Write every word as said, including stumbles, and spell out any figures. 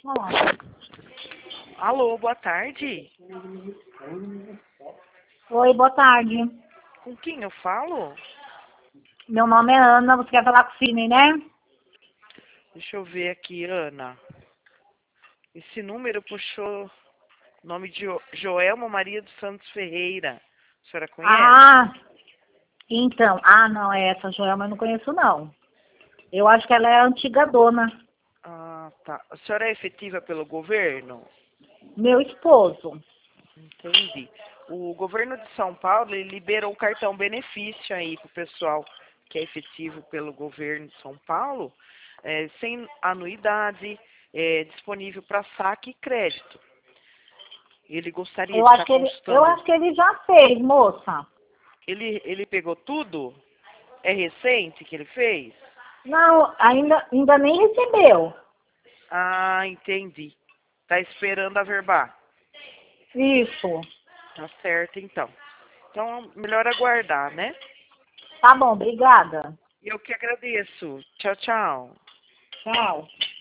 falar. Alô, boa tarde. Oi, boa tarde. Com quem eu falo? Meu nome é Ana, você quer falar com o Sidney, né? Deixa eu ver aqui, Ana. Esse número puxou o nome de Jo- Joelma Maria dos Santos Ferreira. A senhora conhece? Ah, então. Ah, não, é essa Joelma eu não conheço, não. Eu acho que ela é a antiga dona. Ah, tá. A senhora é efetiva pelo governo? Meu esposo. Entendi. O governo de São Paulo ele liberou o cartão benefício aí pro pessoal que é efetivo pelo governo de São Paulo, é, sem anuidade, é, disponível para saque e crédito. Ele gostaria Eu de acho estar que ele, eu consultando. acho que ele já fez, moça. Ele, ele pegou tudo? É recente que ele fez? Não, ainda, ainda nem recebeu. Ah, entendi. Tá esperando averbar. Isso. Tá certo, então. Então, melhor aguardar, né? Tá bom, obrigada. Eu que agradeço. Tchau, tchau. Tchau.